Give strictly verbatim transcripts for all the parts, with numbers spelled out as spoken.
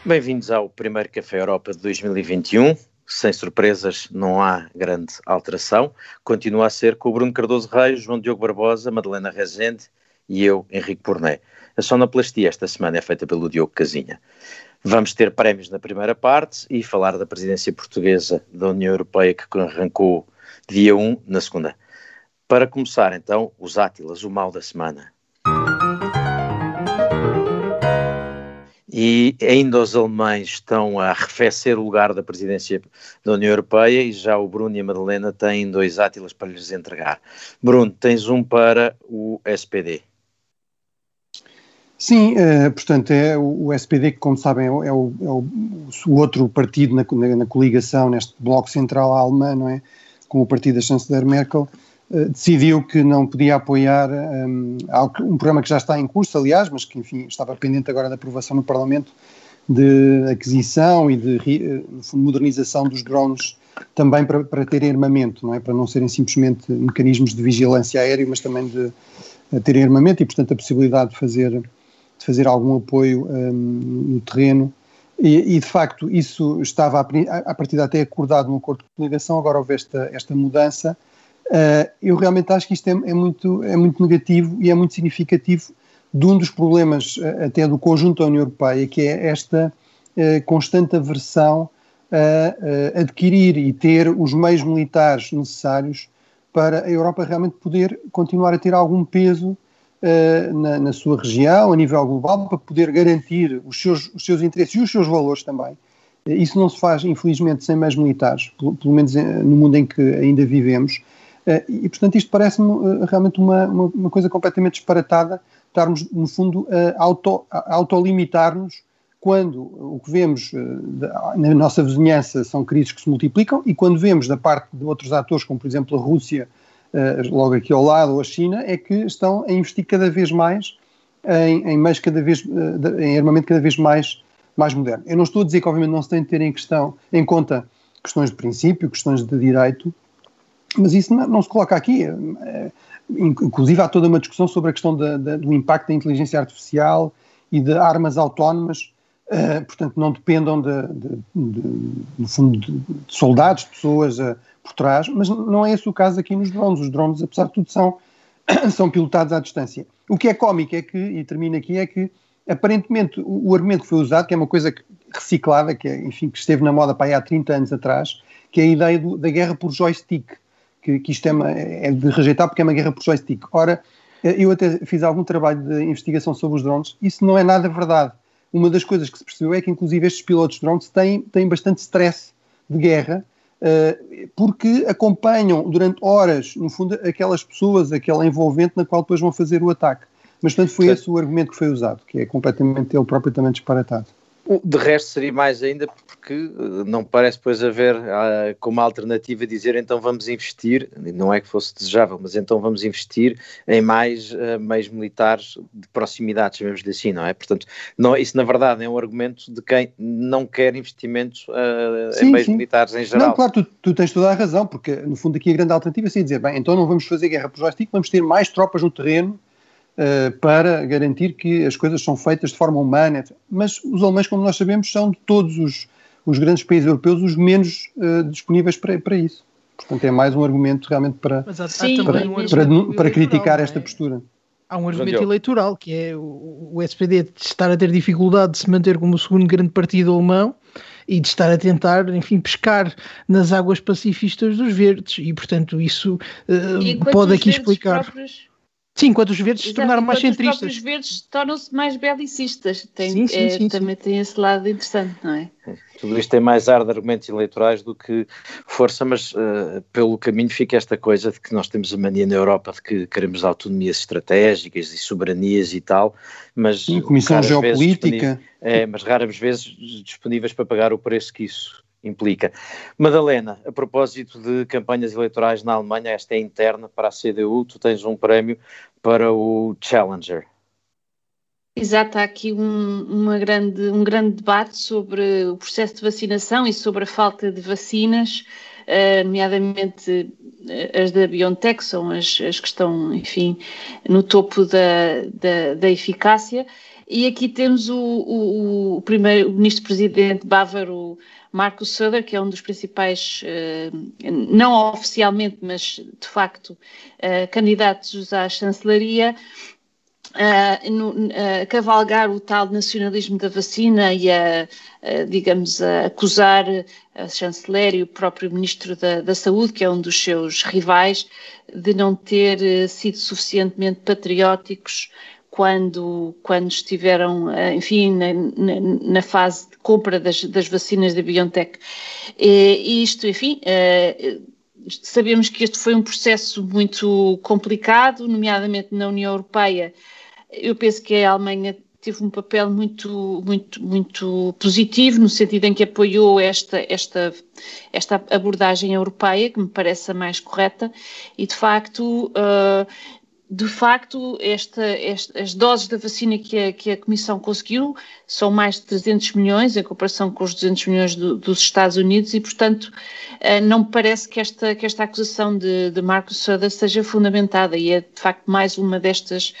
Bem-vindos ao primeiro Café Europa de dois mil e vinte e um. Sem surpresas, não há grande alteração. Continua a ser com o Bruno Cardoso Reis, João Diogo Barbosa, Madalena Rezende e eu, Henrique Porné. A sonoplastia esta semana é feita pelo Diogo Casinha. Vamos ter prémios na primeira parte e falar da presidência portuguesa da União Europeia que arrancou dia um na segunda. Para começar, então, os Átilas, o mal da semana. E ainda os alemães estão a arrefecer o lugar da presidência da União Europeia e já o Bruno e a Madalena têm dois Átilas para lhes entregar. Bruno, tens um para o S P D. Sim, uh, portanto é o, o S P D que, como sabem, é, o, é, o, é o, o outro partido na, na, na coligação, neste bloco central alemão, não é? Com o partido da chanceler Merkel, uh, decidiu que não podia apoiar um, um programa que já está em curso, aliás, mas que, enfim, estava pendente agora da aprovação no Parlamento, de aquisição e de uh, modernização dos drones também para, para terem armamento, não é? Para não serem simplesmente mecanismos de vigilância aérea, mas também de uh, terem armamento e, portanto, a possibilidade de fazer... de fazer algum apoio um, no terreno, e, e de facto isso estava a, a partir de até acordado no acordo de coligação, agora houve esta, esta mudança. Uh, eu realmente acho que isto é, é, muito, é muito negativo e é muito significativo de um dos problemas uh, até do conjunto da União Europeia, que é esta uh, constante aversão a uh, adquirir e ter os meios militares necessários para a Europa realmente poder continuar a ter algum peso Uh, na, na sua região, a nível global, para poder garantir os seus, os seus interesses e os seus valores também. Uh, isso não se faz, infelizmente, sem meios militares, pelo, pelo menos uh, no mundo em que ainda vivemos. Uh, e, portanto, isto parece-me uh, realmente uma, uma, uma coisa completamente disparatada, estarmos, no fundo, a auto, a autolimitar-nos quando o que vemos uh, da, na nossa vizinhança são crises que se multiplicam e quando vemos da parte de outros atores, como, por exemplo, a Rússia, Uh, logo aqui ao lado, ou a China, é que estão a investir cada vez mais em, em, meios cada vez, uh, de, em armamento cada vez mais, mais moderno. Eu não estou a dizer que, obviamente, não se tem de ter em, questão, em conta questões de princípio, questões de direito, mas isso não, não se coloca aqui. Uh, inclusive, há toda uma discussão sobre a questão da, da, do impacto da inteligência artificial e de armas autónomas, uh, portanto, não dependam, de, de, de, no fundo, de, de soldados, de pessoas uh, por trás, mas não é esse o caso aqui nos drones. Os drones, apesar de tudo, são, são pilotados à distância. O que é cómico é que, e termino aqui, é que aparentemente o, o argumento que foi usado, que é uma coisa reciclada, que, é, enfim, que esteve na moda para aí há trinta anos atrás, que é a ideia do, da guerra por joystick, que, que isto é, uma, é de rejeitar porque é uma guerra por joystick. Ora, eu até fiz algum trabalho de investigação sobre os drones, isso não é nada verdade. Uma das coisas que se percebeu é que, inclusive, estes pilotos de drones têm, têm bastante stress de guerra, Uh, porque acompanham durante horas, no fundo, aquelas pessoas, aquele envolvente na qual depois vão fazer o ataque. Mas, portanto, foi esse o argumento que foi usado, que é completamente, ele próprio também disparatado. De resto seria mais ainda porque não parece depois haver uh, como alternativa dizer então vamos investir, não é que fosse desejável, mas então vamos investir em mais uh, meios militares de proximidade, chamemos-lhe assim, não é? Portanto, não, isso na verdade é um argumento de quem não quer investimentos uh, sim, em meios sim. militares em geral. Não, claro, tu, tu tens toda a razão, porque no fundo aqui a grande alternativa é dizer, bem, então não vamos fazer guerra por joystick, vamos ter mais tropas no terreno, Uh, para garantir que as coisas são feitas de forma humana, etcétera. Mas os alemães, como nós sabemos, são de todos os, os grandes países europeus os menos uh, disponíveis para, para isso. Portanto, é mais um argumento realmente para, Mas há, Sim, há para, um para, para, para criticar é? esta postura. Há um argumento eleitoral, que é o, o S P D de estar a ter dificuldade de se manter como o segundo grande partido alemão e de estar a tentar, enfim, pescar nas águas pacifistas dos verdes. E, portanto, isso uh, pode aqui explicar... Próprios... Sim, enquanto os verdes se tornaram mais centristas. Os próprios verdes tornam-se mais belicistas. Tem, sim, sim, é, sim, também sim. tem esse lado interessante, não é? Tudo isto tem mais ar de argumentos eleitorais do que força, mas uh, pelo caminho fica esta coisa de que nós temos a mania na Europa de que queremos autonomias estratégicas e soberanias e tal, mas sim, comissão geopolítica. É, mas raras vezes disponíveis para pagar o preço que isso implica. Madalena, a propósito de campanhas eleitorais na Alemanha, esta é interna para a C D U, tu tens um prémio para o Challenger. Exato, há aqui um, uma grande, um grande debate sobre o processo de vacinação e sobre a falta de vacinas, uh, nomeadamente as da BioNTech, são as, as que estão, enfim, no topo da, da, da eficácia. E aqui temos o, o, o primeiro o ministro-presidente bávaro Markus Söder, que é um dos principais, não oficialmente, mas de facto, candidatos à chancelaria, a cavalgar o tal nacionalismo da vacina e a, a digamos, a acusar a chanceler e o próprio ministro da, da Saúde, que é um dos seus rivais, de não ter sido suficientemente patrióticos quando, quando estiveram, enfim, na, na, na fase de compra das, das vacinas da BioNTech. E isto, enfim, sabemos que este foi um processo muito complicado, nomeadamente na União Europeia. Eu penso que a Alemanha teve um papel muito, muito, muito positivo, no sentido em que apoiou esta, esta, esta abordagem europeia, que me parece a mais correta, e de facto... Uh, De facto, esta, esta, as doses da vacina que a, que a Comissão conseguiu são mais de trezentos milhões, em comparação com os duzentos milhões do, dos Estados Unidos, e, portanto, não me parece que esta, que esta acusação de, de Markus Söder seja fundamentada, e é, de facto, mais uma destas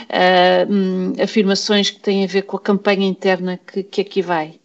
uh, afirmações que têm a ver com a campanha interna que, que aqui vai.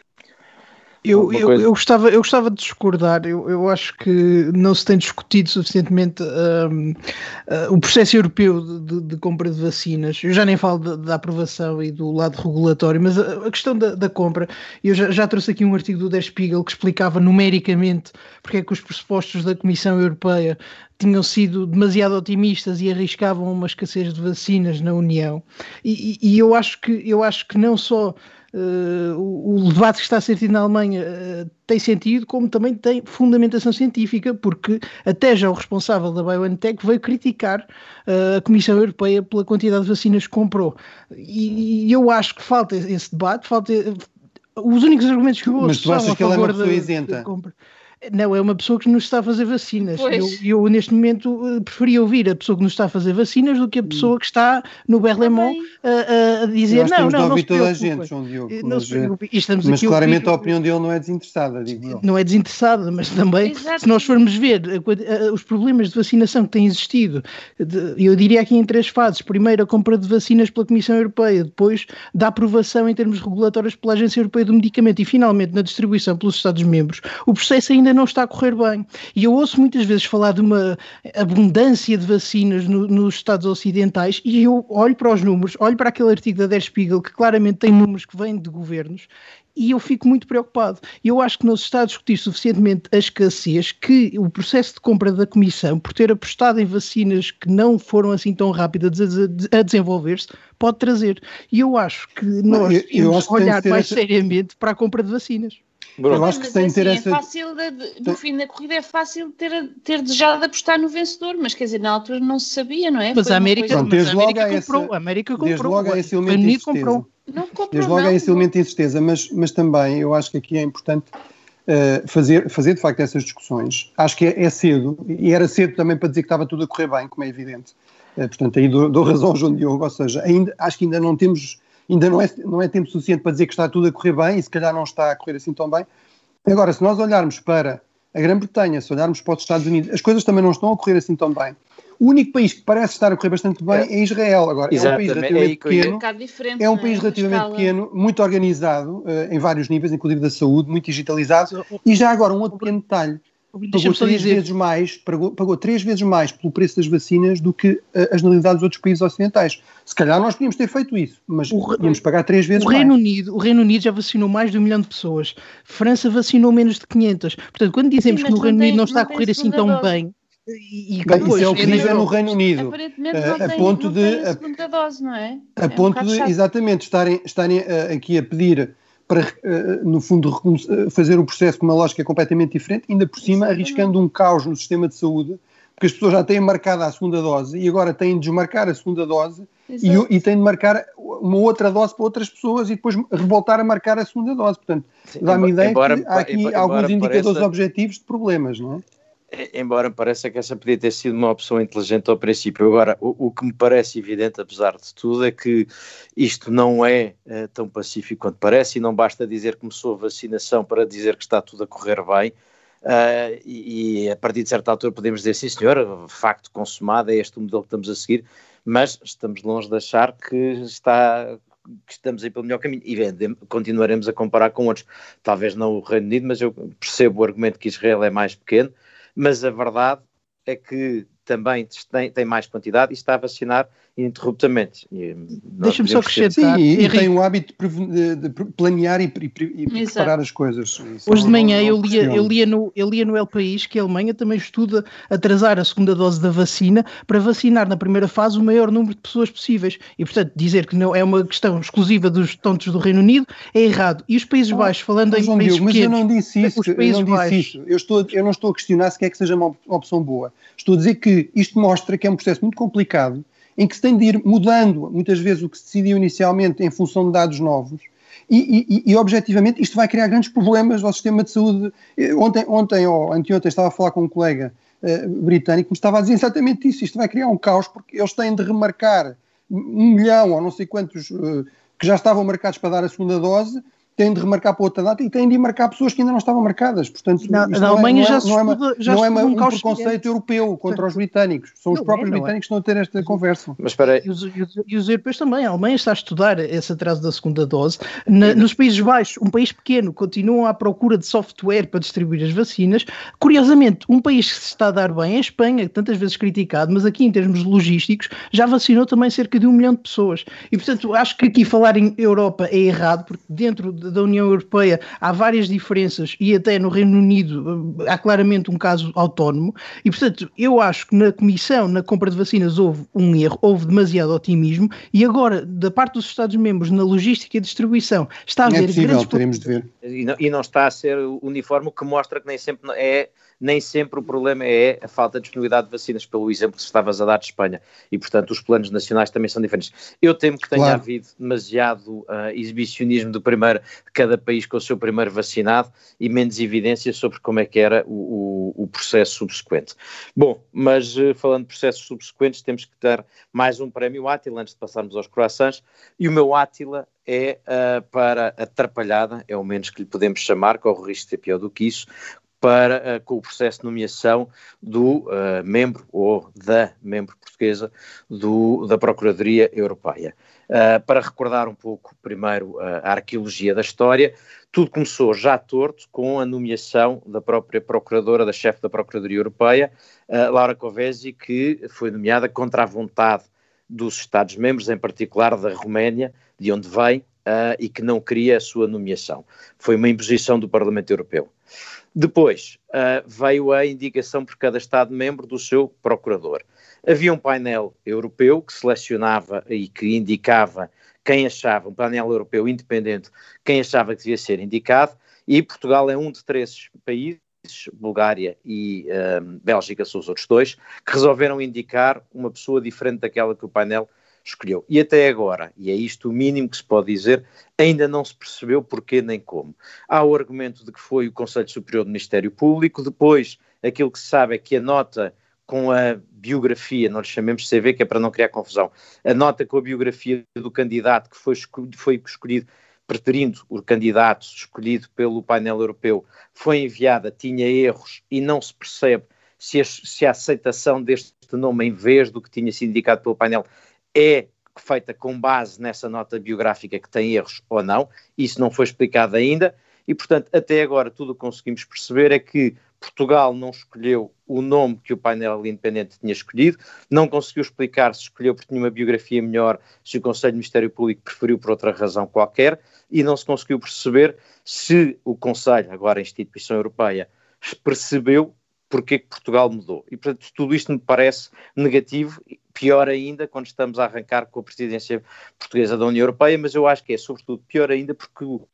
Eu, eu, eu, gostava, eu gostava de discordar. Eu, eu acho que não se tem discutido suficientemente um, uh, o processo europeu de, de, de compra de vacinas. Eu já nem falo da, da aprovação e do lado regulatório, mas a, a questão da, da compra, eu já, já trouxe aqui um artigo do Der Spiegel que explicava numericamente porque é que os pressupostos da Comissão Europeia tinham sido demasiado otimistas e arriscavam uma escassez de vacinas na União. E, e, e eu acho que, eu acho que não só Uh, o, o debate que está a ser tido na Alemanha uh, tem sentido, como também tem fundamentação científica, porque até já o responsável da BioNTech veio criticar uh, a Comissão Europeia pela quantidade de vacinas que comprou. E, e eu acho que falta esse debate, falta... Os únicos argumentos que eu ouço Mas tu achas são a que ela é uma favor pessoa da, isenta? da compra. Não, é uma pessoa que nos está a fazer vacinas. Eu, Pois. eu, neste momento, preferia ouvir a pessoa que nos está a fazer vacinas do que a pessoa que está no Berlemont a, a dizer Nós não, temos não, de não ouvir se toda a preocupe. gente, João Diogo. Não Mas, se preocupe. E estamos mas aqui claramente a, a opinião dele não é desinteressada, digo eu. não é desinteressada, mas também, Exato. se nós formos ver a, a, os problemas de vacinação que têm existido, de, eu diria aqui em três fases. Primeiro, a compra de vacinas pela Comissão Europeia, depois da aprovação em termos regulatórios pela Agência Europeia do Medicamento e, finalmente, na distribuição pelos Estados-membros. O processo ainda não está a correr bem. E eu ouço muitas vezes falar de uma abundância de vacinas no, nos Estados ocidentais, e eu olho para os números, olho para aquele artigo da Der Spiegel, que claramente tem números que vêm de governos, e eu fico muito preocupado. Eu acho que não se está a discutir suficientemente a escassez que o processo de compra da Comissão, por ter apostado em vacinas que não foram assim tão rápidas a, a desenvolver-se, pode trazer. E eu acho que nós eu, eu temos acho que olhar que mais essa... seriamente para a compra de vacinas. Bruno. Eu acho que mas tem é que ter assim, essa... é fácil, de, de, no fim da corrida é fácil ter, ter desejado apostar no vencedor, mas quer dizer, na altura não se sabia, não é? Mas Foi a América, Pronto, mas desde a América logo há comprou, essa- a América comprou, Desde logo há esse o elemento Reino de Unido incerteza. comprou. Não comprou, Desde logo não, há esse não. elemento de incerteza, mas, mas também eu acho que aqui é importante uh, fazer, fazer de facto essas discussões. Acho que é, é cedo, e era cedo também para dizer que estava tudo a correr bem, como é evidente. Uh, portanto, aí dou, dou razão ao João Diogo, ou seja, ainda, acho que ainda não temos, ainda não é, não é tempo suficiente para dizer que está tudo a correr bem, e se calhar não está a correr assim tão bem. Agora, se nós olharmos para a Grã-Bretanha, se olharmos para os Estados Unidos, as coisas também não estão a correr assim tão bem. O único país que parece estar a correr bastante bem é, é Israel. Agora, Exatamente. é um país relativamente É aí pequeno, Um bocado diferente, é um não país relativamente Escala. pequeno, muito organizado uh, em vários níveis, inclusive da saúde, muito digitalizado. E já agora, um outro pequeno detalhe, pagou Deixa-me só três dizer, vezes mais, pagou, pagou três vezes mais pelo preço das vacinas do que uh, a generalidade dos outros países ocidentais. Se calhar nós podíamos ter feito isso, mas O re- podíamos pagar três vezes o Reino mais. Unido, o Reino Unido já vacinou mais de um milhão de pessoas. França vacinou menos de quinhentas. Portanto, quando dizemos Sim, que no mas Reino não Unido tem- não está não a tem correr assim segunda tão dose. bem, e, e Bem, depois, isso é o que é na dizem no Europa. Reino Unido. Aparentemente Uh, não a tem, ponto não de, tem a a- segunda dose, não é? a É um ponto bocado de, chato. exatamente, estarem, estarem uh, aqui a pedir para, uh, no fundo, recom- uh, fazer o processo com uma lógica completamente diferente, ainda por cima Exatamente. arriscando um caos no sistema de saúde, porque as pessoas já têm marcada a segunda dose e agora têm de desmarcar a segunda dose e, Exato. e têm de marcar uma outra dose para outras pessoas e depois voltar a marcar a segunda dose. Portanto, Sim, dá-me embo- ideia embora- que há aqui embora alguns indicadores pareça- objetivos de problemas, não é? Embora me pareça que essa podia ter sido uma opção inteligente ao princípio. Agora, o, o que me parece evidente, apesar de tudo, é que isto não é uh, tão pacífico quanto parece, e não basta dizer que começou a vacinação para dizer que está tudo a correr bem, uh, e, e a partir de certa altura podemos dizer, sim senhor, facto consumado, é este o modelo que estamos a seguir, mas estamos longe de achar que está que estamos aí pelo melhor caminho e vendemos, continuaremos a comparar com outros, talvez não o Reino Unido, mas eu percebo o argumento que Israel é mais pequeno, mas a verdade é que também tem, tem mais quantidade e está a vacinar ininterruptamente. Deixa-me só acrescentar. Sim, e, e tem o hábito de, de planear e, e, e preparar as coisas. Isso Hoje de manhã não, não eu, lia, eu, lia no, eu lia no El País que a Alemanha também estuda atrasar a segunda dose da vacina para vacinar na primeira fase o maior número de pessoas possíveis. E, portanto, dizer que não é uma questão exclusiva dos tontos do Reino Unido é errado. E os Países oh, Baixos, falando em países Diogo, pequenos... Mas eu não disse isso. Os países eu não disse baixos, isso. Eu, estou, eu não estou a questionar se quer que seja uma opção boa. Estou a dizer que isto mostra que é um processo muito complicado em que se tem de ir mudando, muitas vezes, o que se decidiu inicialmente em função de dados novos e, e, e objetivamente, isto vai criar grandes problemas ao sistema de saúde. Ontem, ontem ou anteontem, estava a falar com um colega uh, britânico que me estava a dizer exatamente isso. Isto vai criar um caos porque eles têm de remarcar um milhão ou não sei quantos uh, que já estavam marcados para dar a segunda dose, têm de remarcar para outra data e têm de marcar pessoas que ainda não estavam marcadas. Portanto, na, na Alemanha já se não é, estuda, já não é, não é um um preconceito europeu contra Sim. os britânicos. São os Não próprios é, não britânicos é. que estão a ter esta conversa. Mas espera aí. E os, e, os, e os europeus também. A Alemanha está a estudar esse atraso da segunda dose. Na, nos Países Baixos, um país pequeno, continuam à procura de software para distribuir as vacinas. Curiosamente, um país que se está a dar bem é a Espanha, tantas vezes criticado, mas aqui em termos logísticos já vacinou também cerca de um milhão de pessoas. E, portanto, acho que aqui falar em Europa é errado, porque dentro da União Europeia há várias diferenças e até no Reino Unido há claramente um caso autónomo e, portanto, eu acho que na Comissão, na compra de vacinas, houve um erro, houve demasiado otimismo e agora, da parte dos Estados-membros, na logística e distribuição, está a haver é possível, grandes... teremos de ver. E não, e não está a ser uniforme, o que mostra que nem sempre é... nem sempre o problema é a falta de disponibilidade de vacinas, pelo exemplo que estavas a dar de Espanha, e portanto os planos nacionais também são diferentes. Eu temo que tenha Claro. havido demasiado uh, exibicionismo do primeiro, de cada país com o seu primeiro vacinado, e menos evidência sobre como é que era o, o, o processo subsequente. Bom, mas uh, falando de processos subsequentes, temos que dar mais um prémio Átila, antes de passarmos aos croissants, e o meu Átila é uh, para a atrapalhada, é o menos que lhe podemos chamar, corre o risco de ser pior do que isso, para, uh, com o processo de nomeação do uh, membro ou da membro portuguesa do, da Procuradoria Europeia. Uh, para recordar um pouco, primeiro, uh, a arqueologia da história, tudo começou já torto com a nomeação da própria Procuradora, da chefe da Procuradoria Europeia, uh, Laura Kövesi, que foi nomeada contra a vontade dos Estados-membros, em particular da Roménia, de onde vem, uh, e que não queria a sua nomeação. Foi uma imposição do Parlamento Europeu. Depois uh, veio a indicação por cada Estado-membro do seu procurador. Havia um painel europeu que selecionava e que indicava quem achava, um painel europeu independente, quem achava que devia ser indicado, e Portugal é um de três países, Bulgária e uh, Bélgica são os outros dois, que resolveram indicar uma pessoa diferente daquela que o painel escolheu. E até agora, e é isto o mínimo que se pode dizer, ainda não se percebeu porquê nem como. Há o argumento de que foi o Conselho Superior do Ministério Público, depois aquilo que se sabe é que a nota com a biografia, nós chamemos C V, que é para não criar confusão, a nota com a biografia do candidato que foi escolhido, foi escolhido preterindo o candidato escolhido pelo painel europeu, foi enviada, tinha erros e não se percebe se a, se a aceitação deste nome em vez do que tinha sido indicado pelo painel é feita com base nessa nota biográfica que tem erros ou não. Isso não foi explicado ainda e, portanto, até agora tudo o que conseguimos perceber é que Portugal não escolheu o nome que o painel independente tinha escolhido, não conseguiu explicar se escolheu porque tinha uma biografia melhor, se o Conselho do Ministério Público preferiu por outra razão qualquer, e não se conseguiu perceber se o Conselho, agora a instituição europeia, percebeu porque é que Portugal mudou. E, portanto, tudo isto me parece negativo, pior ainda quando estamos a arrancar com a presidência portuguesa da União Europeia, mas eu acho que é, sobretudo, pior ainda porque o,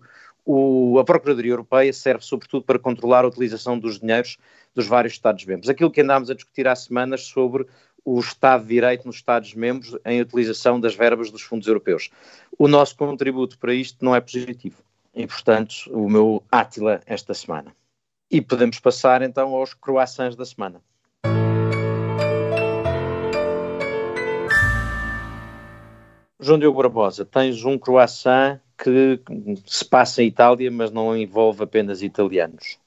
o, a Procuradoria Europeia serve, sobretudo, para controlar a utilização dos dinheiros dos vários Estados-membros. Aquilo que andámos a discutir há semanas sobre o Estado de Direito nos Estados-membros em utilização das verbas dos fundos europeus. O nosso contributo para isto não é positivo. E, portanto, o meu Átila esta semana. E podemos passar, então, aos croissants da semana. João Diogo Barbosa, tens um croissant que se passa em Itália, mas não envolve apenas italianos.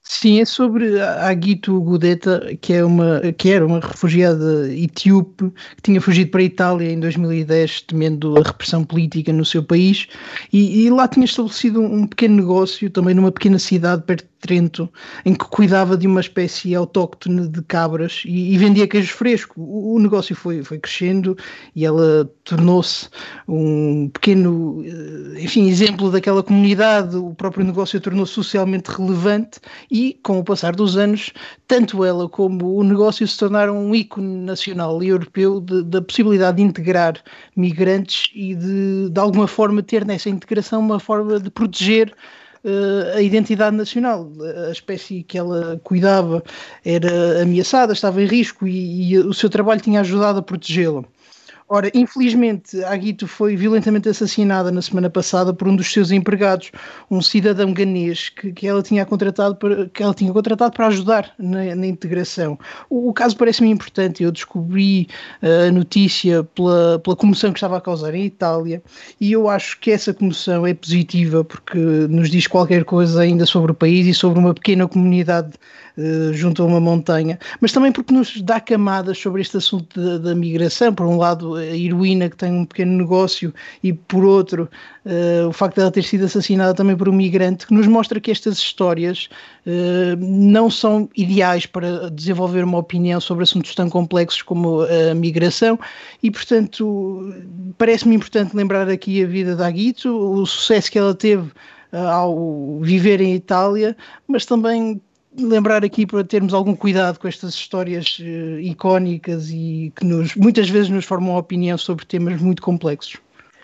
Sim, é sobre a Agito Gudeta, que, é uma, que era uma refugiada etíope que tinha fugido para a Itália em dois mil e dez, temendo a repressão política no seu país, e, e lá tinha estabelecido um, um pequeno negócio, também numa pequena cidade perto de Trento, em que cuidava de uma espécie autóctone de cabras e, e vendia queijo fresco. O, o negócio foi, foi crescendo e ela tornou-se um pequeno, enfim, exemplo daquela comunidade. O próprio negócio tornou-se socialmente relevante e, com o passar dos anos, tanto ela como o negócio se tornaram um ícone nacional e europeu de, da possibilidade de integrar migrantes e de, de alguma forma, ter nessa integração uma forma de proteger uh, a identidade nacional. A espécie que ela cuidava era ameaçada, estava em risco e, e o seu trabalho tinha ajudado a protegê-la. Ora, infelizmente, a Agito foi violentamente assassinada na semana passada por um dos seus empregados, um cidadão ganês que, que, ela, tinha contratado para, que ela tinha contratado para ajudar na, na integração. O, o caso parece-me importante. Eu descobri uh, a notícia pela, pela comoção que estava a causar em Itália e eu acho que essa comoção é positiva porque nos diz qualquer coisa ainda sobre o país e sobre uma pequena comunidade Uh, junto a uma montanha, mas também porque nos dá camadas sobre este assunto da, da migração. Por um lado, a heroína que tem um pequeno negócio e, por outro, uh, o facto de ela ter sido assassinada também por um migrante, que nos mostra que estas histórias uh, não são ideais para desenvolver uma opinião sobre assuntos tão complexos como a migração e, portanto, parece-me importante lembrar aqui a vida da Agito, o sucesso que ela teve uh, ao viver em Itália, mas também lembrar aqui para termos algum cuidado com estas histórias uh, icónicas e que nos, muitas vezes nos formam uma opinião sobre temas muito complexos.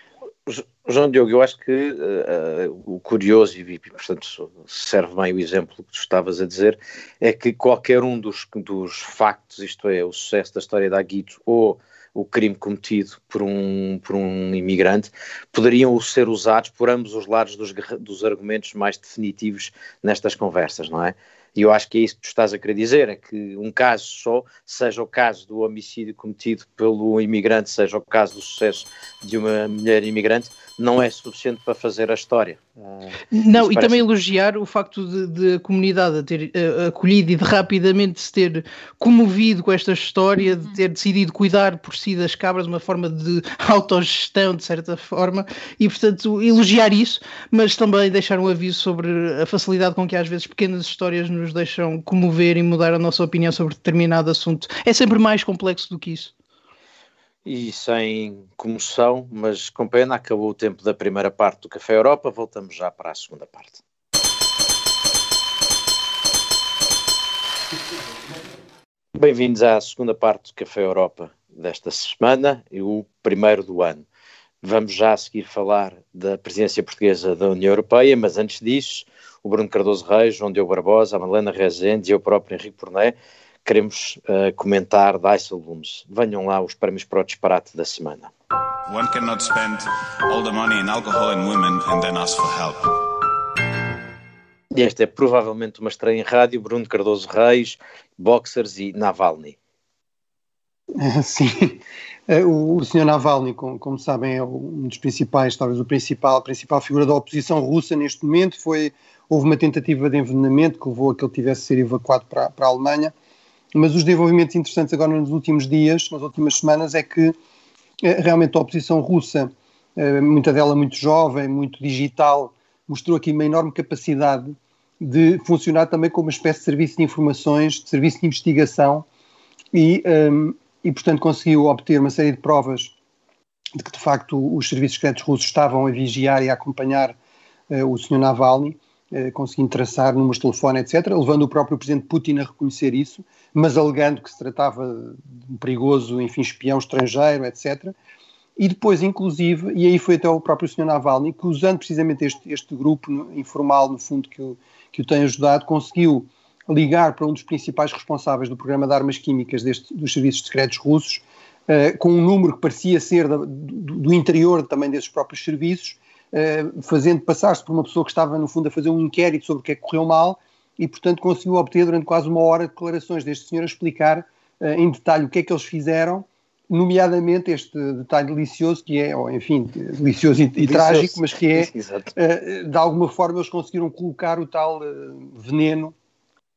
João Diogo, eu acho que uh, o curioso, e portanto serve bem o exemplo que tu estavas a dizer, é que qualquer um dos, dos factos, isto é, o sucesso da história da Agito ou o crime cometido por um, por um imigrante, poderiam ser usados por ambos os lados dos, dos argumentos mais definitivos nestas conversas, não é? E eu acho que é isso que tu estás a querer dizer, é que um caso só, seja o caso do homicídio cometido pelo imigrante, seja o caso do sucesso de uma mulher imigrante, não é suficiente para fazer a história. Uh, não, e parece... também elogiar o facto de, de a comunidade a ter uh, acolhido e de rapidamente se ter comovido com esta história, de ter decidido cuidar por si das cabras, uma forma de autogestão, de certa forma, e portanto elogiar isso, mas também deixar um aviso sobre a facilidade com que às vezes pequenas histórias nos deixam comover e mudar a nossa opinião sobre determinado assunto. É sempre mais complexo do que isso. E sem comoção, mas com pena, acabou o tempo da primeira parte do Café Europa, voltamos já para a segunda parte. Bem-vindos à segunda parte do Café Europa desta semana e o primeiro do ano. Vamos já a seguir falar da presidência portuguesa da União Europeia, mas antes disso, o Bruno Cardoso Reis, João Diogo Barbosa, a Madalena Rezende e eu próprio, Henrique Porné, queremos uh, comentar Dijsselbloems. Venham lá os prémios para o disparate da semana. One cannot spend all the money in alcohol and women and then ask for help. E esta é provavelmente uma estreia em rádio, Bruno Cardoso Reis, Boxers e Navalny. Sim, o, o senhor Navalny, como, como sabem, é um dos principais, talvez o principal, a principal figura da oposição russa neste momento. Foi, houve uma tentativa de envenenamento que levou a que ele tivesse de ser evacuado para, para a Alemanha. Mas os desenvolvimentos interessantes agora nos últimos dias, nas últimas semanas, é que realmente a oposição russa, muita dela muito jovem, muito digital, mostrou aqui uma enorme capacidade de funcionar também como uma espécie de serviço de informações, de serviço de investigação e, um, e portanto, conseguiu obter uma série de provas de que, de facto, os serviços secretos russos estavam a vigiar e a acompanhar uh, o senhor Navalny, uh, conseguindo traçar números de telefone, etcétera, levando o próprio presidente Putin a reconhecer isso, mas alegando que se tratava de um perigoso, enfim, espião estrangeiro, etcétera. E depois, inclusive, e aí foi até o próprio senhor Navalny, que usando precisamente este, este grupo informal, no fundo, que o, que o tem ajudado, conseguiu ligar para um dos principais responsáveis do programa de armas químicas deste, dos serviços secretos russos, uh, com um número que parecia ser da, do, do interior também desses próprios serviços, uh, fazendo passar-se por uma pessoa que estava, no fundo, a fazer um inquérito sobre o que é que correu mal, e, portanto, conseguiu obter durante quase uma hora declarações deste senhor a explicar uh, em detalhe o que é que eles fizeram, nomeadamente este detalhe delicioso que é, ou, enfim, delicioso e, e trágico, mas que é, uh, de alguma forma eles conseguiram colocar o tal uh, veneno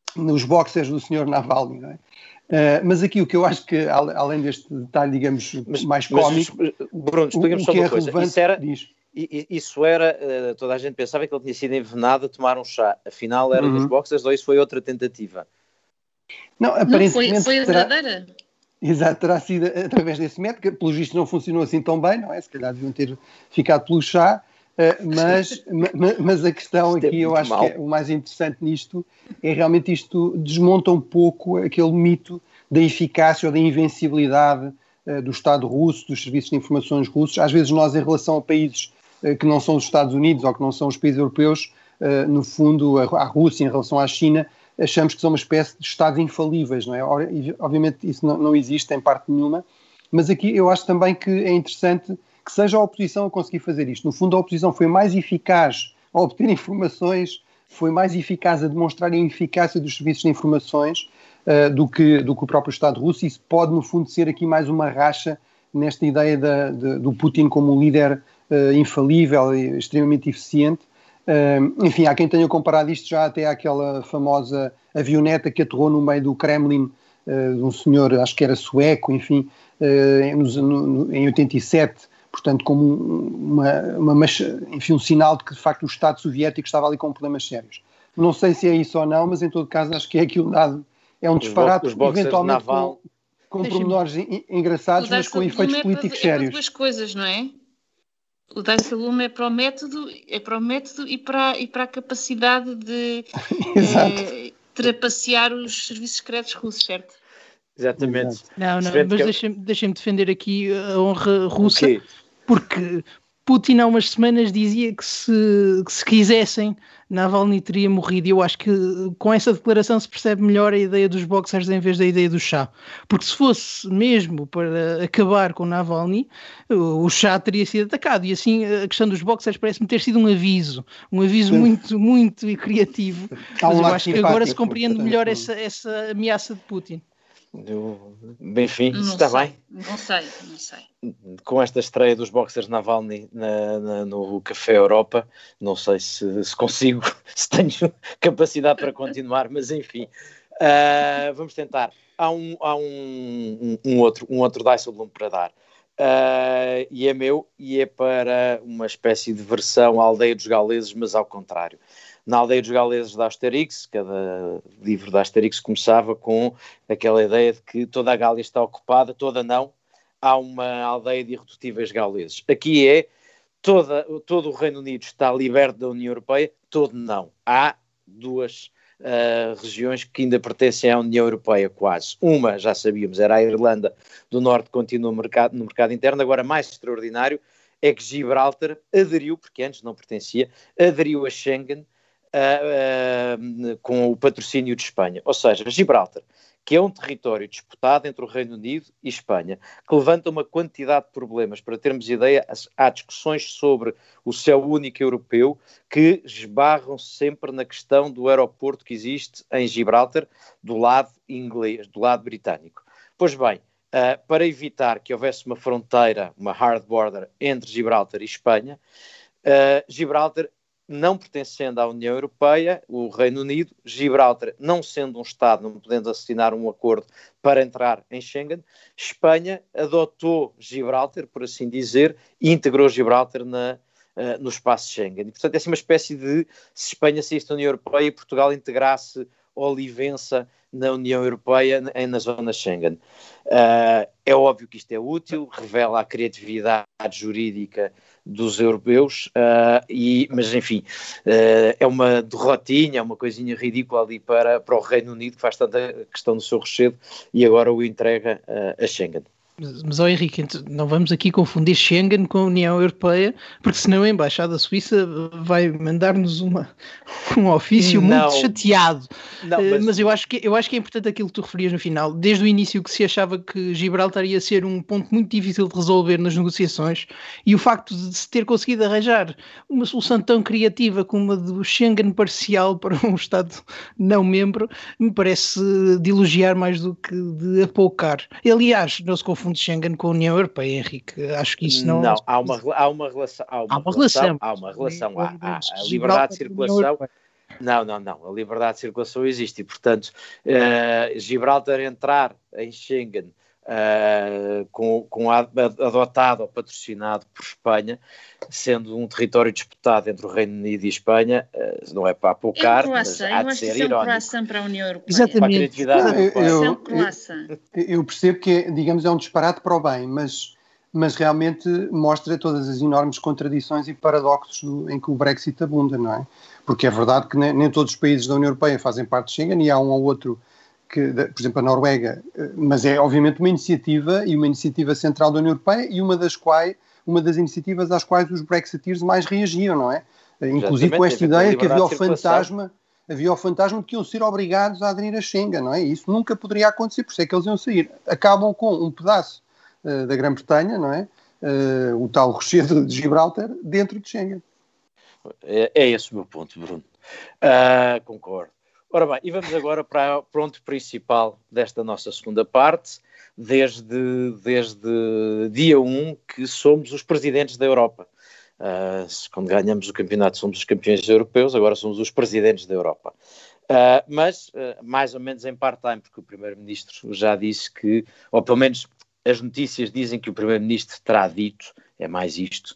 nos boxers do senhor Navalny, não é? Uh, mas aqui o que eu acho que, além deste detalhe, digamos, mas, mais cómico, mas, Bruno, explica-me só que uma é coisa, relevante, isso era, diz. isso era uh, toda a gente pensava que ele tinha sido envenenado a tomar um chá, afinal era uhum. dos boxers, ou isso foi outra tentativa? Não, aparentemente não, foi, foi a terá, verdadeira. Exato, terá sido através desse método, que pelo visto não funcionou assim tão bem, não é? Se calhar deviam ter ficado pelo chá, uh, mas, ma, mas a questão Isto aqui, é eu acho mal. que é, o mais interessante nisto é realmente isto desmonta um pouco aquele mito da eficácia ou da invencibilidade uh, do Estado russo, dos serviços de informações russos. Às vezes nós, em relação a países uh, que não são os Estados Unidos ou que não são os países europeus, uh, no fundo, a, a Rússia em relação à China, achamos que são uma espécie de Estados infalíveis, não é? Obviamente isso não, não existe em parte nenhuma, mas aqui eu acho também que é interessante que seja a oposição a conseguir fazer isto. No fundo, a oposição foi mais eficaz a obter informações, foi mais eficaz a demonstrar a ineficácia dos serviços de informações uh, do, que, do que o próprio Estado russo. Isso pode, no fundo, ser aqui mais uma racha nesta ideia da, de, do Putin como um líder uh, infalível e extremamente eficiente. Uh, enfim, há quem tenha comparado isto já até àquela famosa avioneta que aterrou no meio do Kremlin, uh, de um senhor, acho que era sueco, enfim, uh, nos, no, em oitenta e sete, portanto como uma, uma, enfim, um sinal de que de facto o Estado soviético estava ali com problemas sérios. Não sei se é isso ou não, mas em todo caso acho que é aqui um dado, é um disparate, eventualmente com, com pormenores engraçados, mas com efeitos políticos é para, sérios. É para duas coisas, não é? O Dijsselbloem é para o método, é para o método e, para, e para a capacidade de eh, trapacear os serviços secretos russos, certo? Exatamente. Exato. Não, não, mas eu... deixem-me, deixem-me defender aqui a honra russa, okay. Porque Putin há umas semanas dizia que se, que se quisessem Navalny teria morrido, e eu acho que com essa declaração se percebe melhor a ideia dos boxers em vez da ideia do chá, porque se fosse mesmo para acabar com Navalny, o chá teria sido atacado, e assim a questão dos boxers parece-me ter sido um aviso, um aviso Sim. muito, muito criativo, mas um eu acho que agora se compreende melhor essa, essa ameaça de Putin. Eu, enfim, não está sei, bem? Não sei, não sei. Com esta estreia dos boxers Navalny na, na, no Café Europa, não sei se, se consigo, se tenho capacidade para continuar, mas enfim, uh, vamos tentar. Há um, há um, um, um outro, um outro Dijsselbloem para dar, uh, e é meu, e é para uma espécie de versão à Aldeia dos Gauleses, mas ao contrário. Na Aldeia dos Gauleses da Asterix, cada livro da Asterix começava com aquela ideia de que toda a Gália está ocupada, toda não, há uma aldeia de irredutíveis gauleses. Aqui é, toda, todo o Reino Unido está liberto da União Europeia, todo não. Há duas uh, regiões que ainda pertencem à União Europeia quase. Uma, já sabíamos, era a Irlanda do Norte, que continua no mercado, no mercado interno. Agora, mais extraordinário é que Gibraltar aderiu, porque antes não pertencia, aderiu a Schengen, Uh, uh, com o patrocínio de Espanha. Ou seja, Gibraltar, que é um território disputado entre o Reino Unido e Espanha, que levanta uma quantidade de problemas. Para termos ideia, há discussões sobre o céu único europeu que esbarram sempre na questão do aeroporto que existe em Gibraltar, do lado inglês, do lado britânico. Pois bem, uh, para evitar que houvesse uma fronteira, uma hard border entre Gibraltar e Espanha, uh, Gibraltar, não pertencendo à União Europeia, o Reino Unido, Gibraltar, não sendo um Estado, não podendo assinar um acordo para entrar em Schengen, Espanha adotou Gibraltar, por assim dizer, e integrou Gibraltar na, uh, no espaço Schengen. E, portanto, é assim uma espécie de, se Espanha saísse da União Europeia e Portugal integrasse Olivença na União Europeia, na, na zona Schengen. Uh, é óbvio que isto é útil, revela a criatividade jurídica dos europeus, uh, e, mas enfim, uh, é uma derrotinha, é uma coisinha ridícula ali para, para o Reino Unido, que faz tanta questão do seu rochedo e agora o entrega uh, a Schengen. Mas, mas ó Henrique, não vamos aqui confundir Schengen com a União Europeia, porque senão a Embaixada Suíça vai mandar-nos uma, um ofício não, muito chateado. Não, mas... mas eu acho, que, eu acho que é importante aquilo que tu referias no final. Desde o início que se achava que Gibraltar ia ser um ponto muito difícil de resolver nas negociações, e o facto de se ter conseguido arranjar uma solução tão criativa como a do Schengen parcial para um Estado não membro, me parece de elogiar mais do que de apoucar. Aliás, não se confunde de Schengen com a União Europeia, Henrique. Acho que isso não... Não, há uma, há uma relação. Há uma, há uma relação. Há uma relação. Há, há a liberdade de circulação. Não, não, não. A liberdade de circulação existe e, portanto, uh, Gibraltar entrar em Schengen uh, com, com a, adotado ou patrocinado por Espanha, sendo um território disputado entre o Reino Unido e Espanha, uh, não é para apocar, é um mas há de ser irónico. É um croissant para a União Europeia. Exatamente. Para a criatividade Não, eu, europeia. eu, eu, eu percebo que, é, digamos, é um disparate para o bem, mas, mas realmente mostra todas as enormes contradições e paradoxos do, em que o Brexit abunda, não é? Porque é verdade que nem, nem todos os países da União Europeia fazem parte de Schengen e há um ou outro, que, por exemplo, a Noruega, mas é obviamente uma iniciativa e uma iniciativa central da União Europeia e uma das quais, uma das iniciativas às quais os Brexiteers mais reagiam, não é? Inclusive com esta ideia que havia o fantasma, havia o fantasma de que iam ser obrigados a aderir a Schengen, não é? E isso nunca poderia acontecer, por isso é que eles iam sair. Acabam com um pedaço uh, da Grã-Bretanha, não é? Uh, o tal rochedo de Gibraltar, dentro de Schengen. É, é esse o meu ponto, Bruno. Uh, concordo. Ora bem, e vamos agora para o ponto principal desta nossa segunda parte, desde, desde dia um que somos os presidentes da Europa. Uh, quando ganhamos o campeonato somos os campeões europeus, agora somos os presidentes da Europa. Uh, mas uh, mais ou menos em part-time, porque o Primeiro-Ministro já disse que, ou pelo menos as notícias dizem que o Primeiro-Ministro terá dito, é mais isto,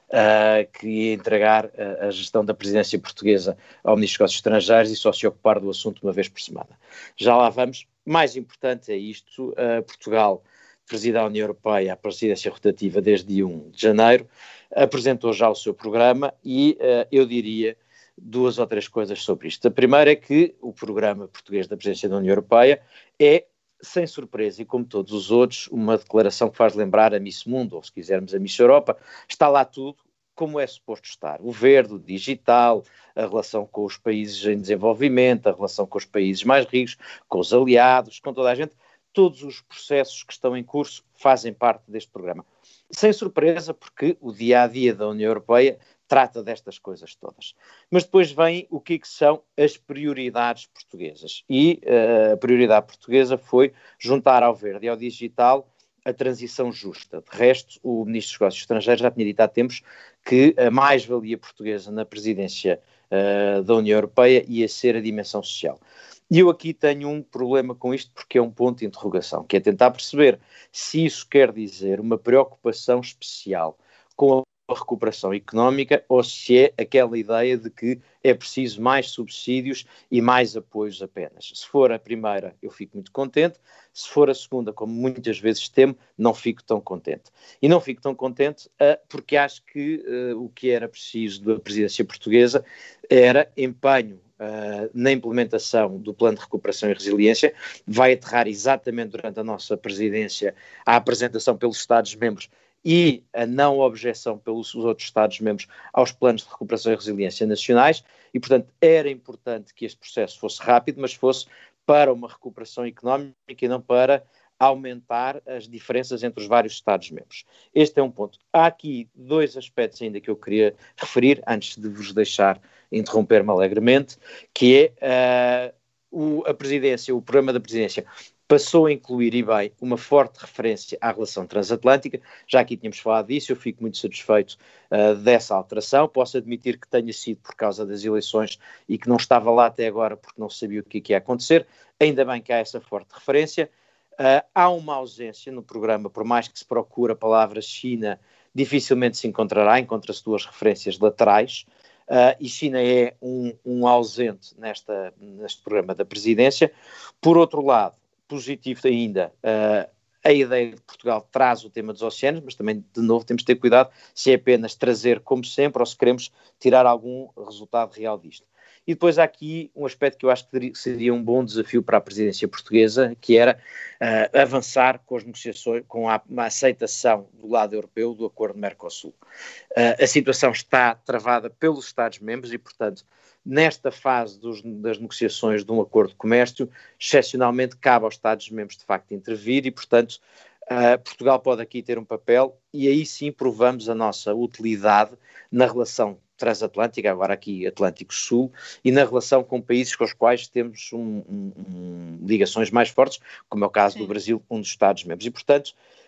Uh, que ia entregar uh, a gestão da presidência portuguesa ao Ministro dos Negócios Estrangeiros e só se ocupar do assunto uma vez por semana. Já lá vamos. Mais importante é isto, uh, Portugal preside a União Europeia a presidência rotativa desde dia um de janeiro, apresentou já o seu programa e uh, eu diria duas ou três coisas sobre isto. A primeira é que o programa português da presidência da União Europeia é, sem surpresa, e como todos os outros, uma declaração que faz lembrar a Miss Mundo, ou se quisermos a Miss Europa. Está lá tudo como é suposto estar. O verde, o digital, a relação com os países em desenvolvimento, a relação com os países mais ricos, com os aliados, com toda a gente. Todos os processos que estão em curso fazem parte deste programa. Sem surpresa, porque o dia-a-dia da União Europeia trata destas coisas todas. Mas depois vem o que, é que são as prioridades portuguesas. E uh, a prioridade portuguesa foi juntar ao verde e ao digital a transição justa. De resto, o Ministro dos Negócios Estrangeiros já tinha dito há tempos que a mais-valia portuguesa na presidência uh, da União Europeia ia ser a dimensão social. E eu aqui tenho um problema com isto porque é um ponto de interrogação, que é tentar perceber se isso quer dizer uma preocupação especial com a recuperação económica ou se é aquela ideia de que é preciso mais subsídios e mais apoios apenas. Se for a primeira, eu fico muito contente. Se for a segunda, como muitas vezes temo, não fico tão contente. E não fico tão contente uh, porque acho que uh, o que era preciso da presidência portuguesa era empenho uh, na implementação do Plano de Recuperação e Resiliência. Vai aterrar exatamente durante a nossa presidência a apresentação pelos Estados-membros e a não objeção pelos outros Estados-membros aos planos de recuperação e resiliência nacionais, e, portanto, era importante que este processo fosse rápido, mas fosse para uma recuperação económica e não para aumentar as diferenças entre os vários Estados-membros. Este é um ponto. Há aqui dois aspectos ainda que eu queria referir, antes de vos deixar interromper-me alegremente, que é uh, o, a presidência, o programa da presidência passou a incluir, e bem, uma forte referência à relação transatlântica. Já aqui tínhamos falado disso, eu fico muito satisfeito uh, dessa alteração. Posso admitir que tenha sido por causa das eleições e que não estava lá até agora porque não sabia o que, que ia acontecer. Ainda bem que há essa forte referência. Uh, há uma ausência no programa, por mais que se procure a palavra China, dificilmente se encontrará, encontra-se duas referências laterais. Uh, e China é um, um ausente nesta, neste programa da presidência. Por outro lado, positivo ainda, uh, a ideia de Portugal traz o tema dos oceanos, mas também, de novo, temos de ter cuidado se é apenas trazer como sempre ou se queremos tirar algum resultado real disto. E depois há aqui um aspecto que eu acho que seria um bom desafio para a presidência portuguesa, que era uh, avançar com as negociações, com a, a aceitação do lado europeu do acordo Mercosul. Uh, a situação está travada pelos Estados-membros e, portanto, nesta fase dos, das negociações de um acordo de comércio, excepcionalmente cabe aos Estados-membros de facto intervir e, portanto, uh, Portugal pode aqui ter um papel e aí sim provamos a nossa utilidade na relação transatlântica, agora aqui Atlântico-Sul, e na relação com países com os quais temos um, um, um, ligações mais fortes, como é o caso Sim. do Brasil, um dos Estados-membros. E, portanto,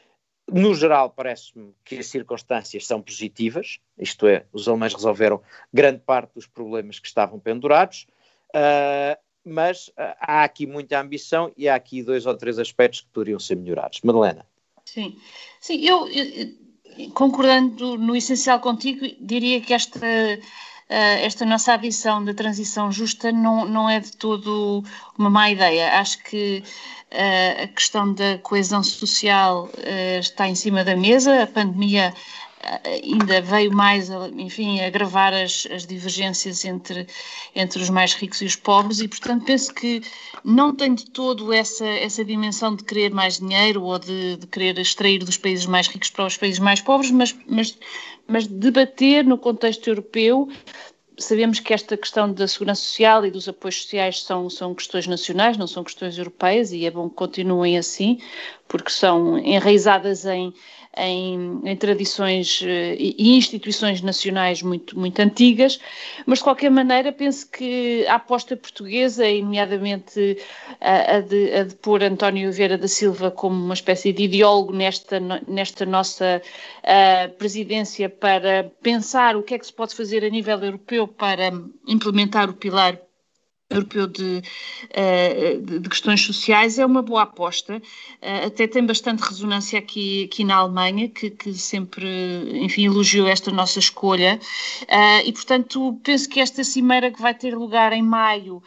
no geral, parece-me que as circunstâncias são positivas, isto é, os alemães resolveram grande parte dos problemas que estavam pendurados, Uh, mas uh, há aqui muita ambição e há aqui dois ou três aspectos que poderiam ser melhorados. Madalena. Sim, sim, eu, eu concordando no essencial contigo, diria que esta, uh, esta nossa ambição da transição justa não, não é de todo uma má ideia. Acho que uh, a questão da coesão social uh, está em cima da mesa. A pandemia ainda veio mais, enfim, agravar as, as divergências entre, entre os mais ricos e os pobres e, portanto, penso que não tem de todo essa, essa dimensão de querer mais dinheiro ou de, de querer extrair dos países mais ricos para os países mais pobres, mas, mas, mas debater no contexto europeu. Sabemos que esta questão da segurança social e dos apoios sociais são, são questões nacionais, não são questões europeias, e é bom que continuem assim, porque são enraizadas em, em, em tradições e instituições nacionais muito, muito antigas, mas de qualquer maneira penso que a aposta portuguesa, e nomeadamente a, a, de, a de pôr António Vieira da Silva como uma espécie de ideólogo nesta, nesta nossa uh, presidência para pensar o que é que se pode fazer a nível europeu para implementar o pilar europeu de, de, de questões sociais, é uma boa aposta. Até tem bastante ressonância aqui, aqui na Alemanha, que, que sempre, enfim, elogiou esta nossa escolha, e portanto penso que esta cimeira que vai ter lugar em maio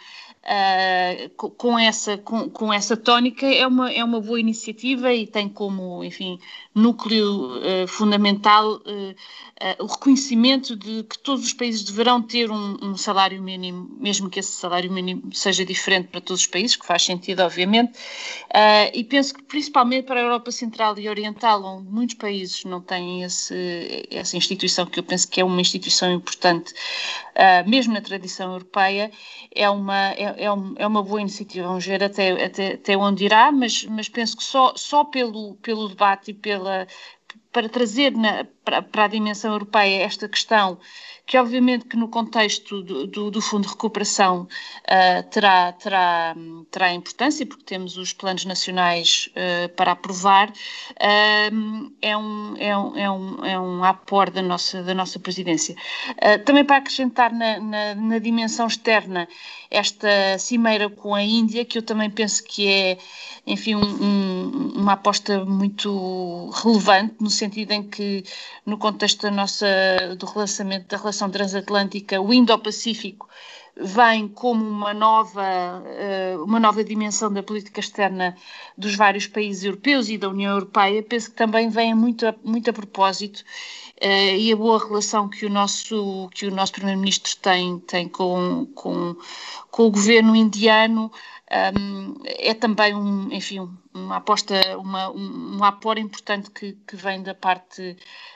Uh, com, essa, com, com essa tónica é uma, é uma boa iniciativa e tem como, enfim, núcleo uh, fundamental uh, uh, o reconhecimento de que todos os países deverão ter um, um salário mínimo, mesmo que esse salário mínimo seja diferente para todos os países, que faz sentido, obviamente, uh, e penso que principalmente para a Europa Central e Oriental, onde muitos países não têm esse, essa instituição, que eu penso que é uma instituição importante, uh, mesmo na tradição europeia, é uma... É, É, um, é uma boa iniciativa. Vamos ver até, até, até onde irá, mas, mas penso que só, só pelo, pelo debate e pela, para trazer na, para, para a dimensão europeia esta questão, que obviamente que no contexto do, do, do Fundo de Recuperação uh, terá, terá, terá importância, porque temos os planos nacionais uh, para aprovar, uh, é, um, é, um, é, um, é um apor da nossa, da nossa presidência. Uh, também para acrescentar na, na, na dimensão externa esta cimeira com a Índia, que eu também penso que é, enfim, um, um, uma aposta muito relevante, no sentido em que, no contexto da nossa, do relançamento da relação transatlântica, o Indo-Pacífico vem como uma nova, uma nova dimensão da política externa dos vários países europeus e da União Europeia. Penso que também vem muito a, muito a propósito, uh, e a boa relação que o nosso, que o nosso Primeiro-Ministro tem, tem com, com, com o governo indiano um, é também um, enfim, uma aposta, uma, um, um apoio importante que, que vem da parte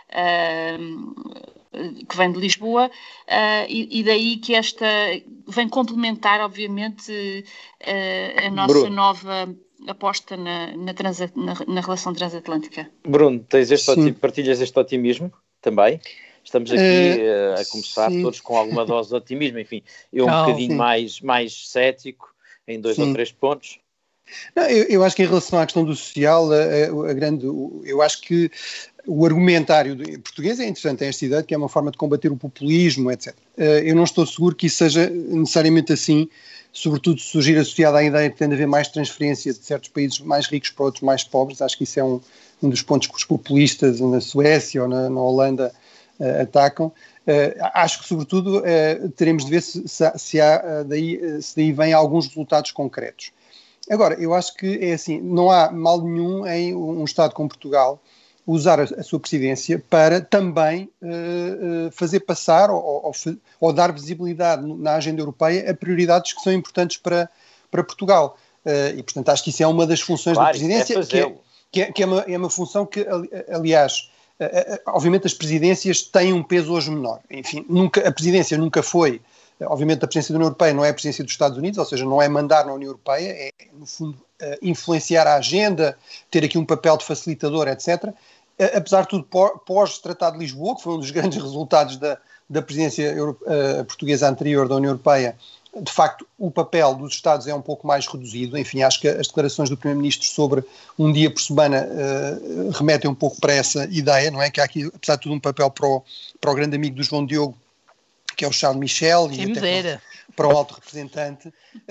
uh, que vem de Lisboa, uh, e, e daí que esta vem complementar, obviamente, uh, a nossa Bruno. nova aposta na, na, transa, na, na relação transatlântica. Bruno, tens este, partilhas este otimismo também? Estamos aqui uh, a começar sim. todos com alguma dose de otimismo, enfim, eu um oh, bocadinho mais, mais cético em dois sim. ou três pontos. Não, eu, eu acho que em relação à questão do social, a, a grande, eu acho que o argumentário português é interessante, tem esta ideia de que é uma forma de combater o populismo, etcétera. Eu não estou seguro que isso seja necessariamente assim, sobretudo se surgir associado à ideia de que tem de haver mais transferência de certos países mais ricos para outros mais pobres. Acho que isso é um, um dos pontos que os populistas na Suécia ou na, na Holanda uh, atacam. Uh, acho que, sobretudo, uh, teremos de ver se, se, se, há, uh, daí, uh, se daí vêm alguns resultados concretos. Agora, eu acho que é assim, não há mal nenhum em um Estado como Portugal usar a, a sua presidência para também uh, uh, fazer passar ou, ou, ou dar visibilidade na agenda europeia a prioridades que são importantes para, para Portugal. Uh, e, portanto, acho que isso é uma das funções claro, da presidência, é que, é, que, é, que é, uma, é uma função que, aliás, uh, uh, obviamente as presidências têm um peso hoje menor. Enfim, nunca, a presidência nunca foi, uh, obviamente a presidência da União Europeia não é a presidência dos Estados Unidos, ou seja, não é mandar na União Europeia, é, no fundo, uh, influenciar a agenda, ter aqui um papel de facilitador, etcétera. Apesar de tudo, pós-Tratado de Lisboa, que foi um dos grandes resultados da, da presidência euro, uh, portuguesa anterior da União Europeia, de facto o papel dos Estados é um pouco mais reduzido. Enfim, acho que as declarações do Primeiro-Ministro sobre um dia por semana uh, remetem um pouco para essa ideia, não é? Que há aqui, apesar de tudo, um papel para o, para o grande amigo do João Diogo, que é o Charles Michel, e até para, para um alto representante, uh,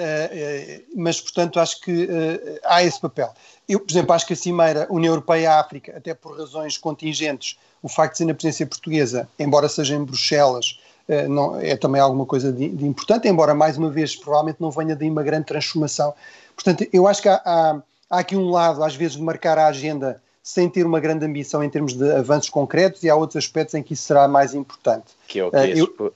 uh, mas, portanto, acho que uh, há esse papel. Eu, por exemplo, acho que a Cimeira União Europeia-África, até por razões contingentes, o facto de ser na presidência portuguesa, embora seja em Bruxelas, uh, não, é também alguma coisa de, de importante, embora, mais uma vez, provavelmente não venha daí uma grande transformação. Portanto, eu acho que há, há, há aqui um lado, às vezes, de marcar a agenda sem ter uma grande ambição em termos de avanços concretos, e há outros aspectos em que isso será mais importante. Que é o que uh, é eu,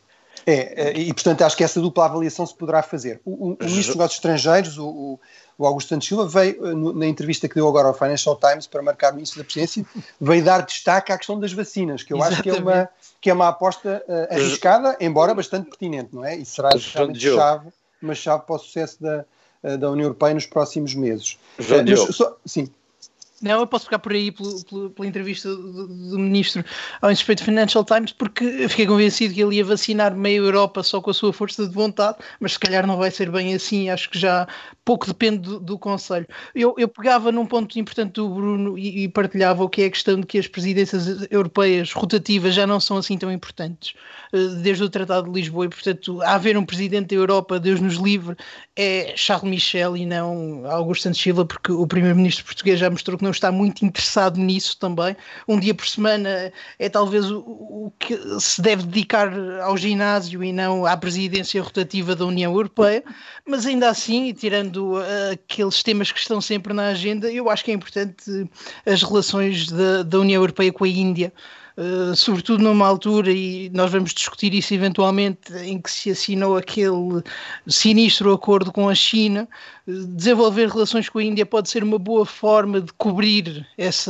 É, e portanto acho que essa dupla avaliação se poderá fazer. O, o, o Ministro dos Negócios Estrangeiros, o, o, o Augusto Santos Silva, veio, no, na entrevista que deu agora ao Financial Times para marcar o início da presidência, veio dar destaque à questão das vacinas, que eu Exatamente. acho que é uma, que é uma aposta uh, arriscada, embora bastante pertinente, não é? E será realmente chave, uma chave para o sucesso da, uh, da União Europeia nos próximos meses. João uh, mas, só, sim. Não, eu posso ficar por aí pelo, pelo, pela entrevista do, do Ministro ao Instituto Financial Times, porque eu fiquei convencido que ele ia vacinar meia Europa só com a sua força de vontade, mas se calhar não vai ser bem assim, acho que já pouco depende do, do Conselho. Eu, eu pegava num ponto importante do Bruno e, e partilhava o que é a questão de que as presidências europeias rotativas já não são assim tão importantes, desde o Tratado de Lisboa, e portanto haver um presidente da Europa, Deus nos livre, é Charles Michel e não Augusto Santos Silva, porque o primeiro-ministro português já mostrou que não está muito interessado nisso também. Um dia por semana é talvez o, o que se deve dedicar ao ginásio e não à presidência rotativa da União Europeia, mas ainda assim, tirando uh, aqueles temas que estão sempre na agenda, eu acho que é importante as relações da, da União Europeia com a Índia, Uh, sobretudo numa altura, e nós vamos discutir isso eventualmente, em que se assinou aquele sinistro acordo com a China. Uh, desenvolver relações com a Índia pode ser uma boa forma de cobrir essa